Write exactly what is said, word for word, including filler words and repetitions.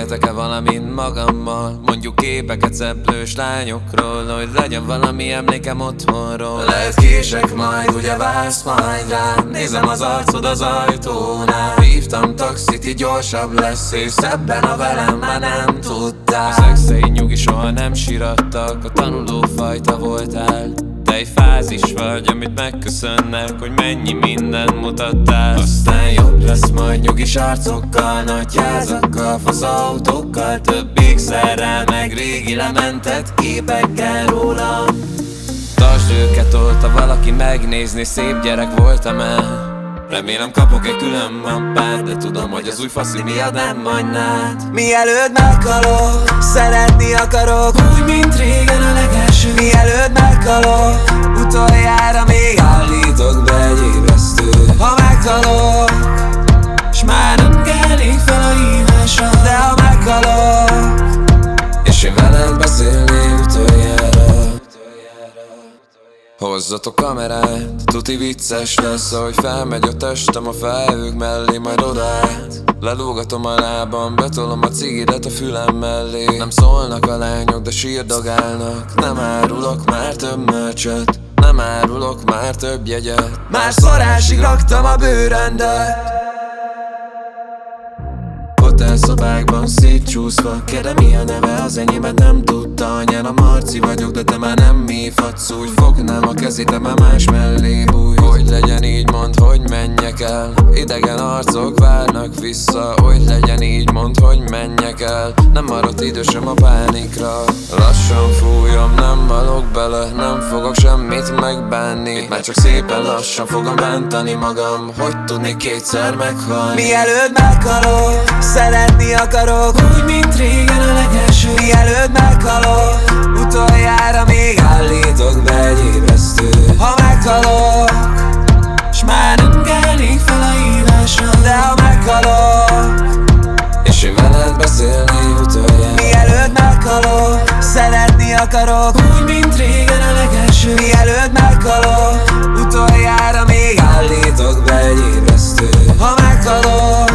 Vihetek-e valamint magammal, mondjuk képeket szeplős lányokról, hogy legyen valami emlékem otthonról. Lehet kések majd, ugye vársz majd rám, nézem az arcod az ajtónál. Hívtam taxit, így gyorsabb lesz, és szebben a velem már nem tudtál. Az exeid nyugi soha nem sírattak, a tanuló fajta voltál. Te egy fázis vagy, amit megköszönnek, hogy mennyi mindent mutattál. Aztán jobb lesz majd nyugis arcokkal, nagy házakkal, fasz autókkal, több ékszerrel, meg régi lementett képekkel rólam. Tartsd őket ott, ha valaki megnézni, szép gyerek voltam el. Remélem kapok egy külön mappát, de tudom, hogy az új faszi miatt nem hagynád. Mielőtt meghalok, szeretni akarok, úgy, mint régen a legelső. Mielőtt meghalok, utoljára még állítok be egy ébresztőt. Ha meghalok, s már nem kelnék fel a hívásom, de ha meghalok, és én veled beszélnék utoljára. Hozzatok kamerát, tuti vicces lesz, ahogy felmegy a testem a felhők mellé, majd odaállt. Lelógatom a lábam, betolom a cigidet a fülem mellé. Nem szólnak a lányok, de sírdogálnak. Nem árulok már több mörcsöt, nem árulok már több jegyet. már szorásig raktam a bőröndöt. Hotelszobákban szétcsúszva, kérdem mi a neve, az enyémet nem tudta. Anyán a Marci vagyok, de te már nem hívhatsz úgy. Fognám a kezét, te már más mellé bújj. Hogy legyen így, mondd, hogy menjek el. Idegen arcok várnak vissza. Hogy legyen így, mondd, hogy menjek el. Nem maradt idősöm a pánikra. Lassan fújom, nem valok bele, nem fogok semmit megbánni. Itt már csak szépen lassan fogom bántani magam, hogy tudnék kétszer meghalni. Mielőtt meghalok, szeretni akarok, úgy, mint régen a legelső. Mielőtt meghalok, utoljára még állítok be egy ébresztőt. Ha meghalok, s már nem kelnék fel a hívásom, de ha meghalok, és én veled beszélnék utoljára. mielőtt meghalok, szeretni akarok, úgy, mint régen a legelső. Mielőtt meghalok, utoljára még állítok be egy ébresztőt. Ha meghalok,